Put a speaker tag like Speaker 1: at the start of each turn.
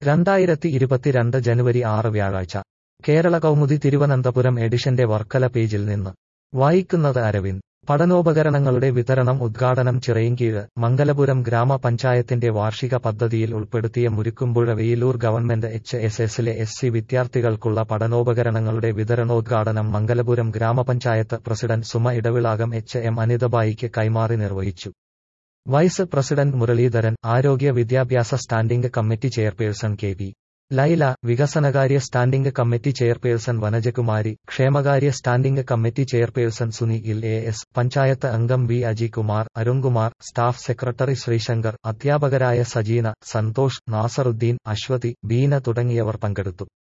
Speaker 1: 2022 ജനുവരി 6 വ്യാഴാഴ്ച കേരള കൗമുദി തിരുവനന്തപുരം എഡിഷന്റെ വർക്കല പേജിൽ നിന്ന് വായിക്കുന്നത് അരവിന്ദ്. പഠനോപകരണങ്ങളുടെ വിതരണം ഉദ്ഘാടനം ചിറയിൻകീഴ്. മംഗലപുരം ഗ്രാമപഞ്ചായത്തിന്റെ വാർഷിക പദ്ധതിയിൽ ഉൾപ്പെടുത്തിയ മുരിക്കുംപുഴ വെയിലൂർ ഗവൺമെന്റ് HSSലെ SC വിദ്യാർത്ഥികൾക്കുള്ള പഠനോപകരണങ്ങളുടെ വിതരണോദ്ഘാടനം മംഗലപുരം ഗ്രാമപഞ്ചായത്ത് പ്രസിഡന്റ് സുമ ഇടവിളാകം HM അനിതബായിക്ക് കൈമാറി നിർവഹിച്ചു. വൈസ് പ്രസിഡന്റ് മുരളീധരൻ, ആരോഗ്യ വിദ്യാഭ്യാസ standing committee chairperson KP Laila, വികസനകാര്യ സ്റ്റാൻഡിംഗ് കമ്മിറ്റി ചെയർപേഴ്സൺ വനജകുമാരി, ക്ഷേമകാര്യ standing committee chairperson Sunil AS, panchayat അംഗം V Ajikumar, Arunkumar, staff secretary Sreesankar, അധ്യാപകരായ സജീന, സന്തോഷ്, നാസറുദ്ദീൻ, അശ്വതി, ബീന തുടങ്ങിയവർ പങ്കെടുത്തു.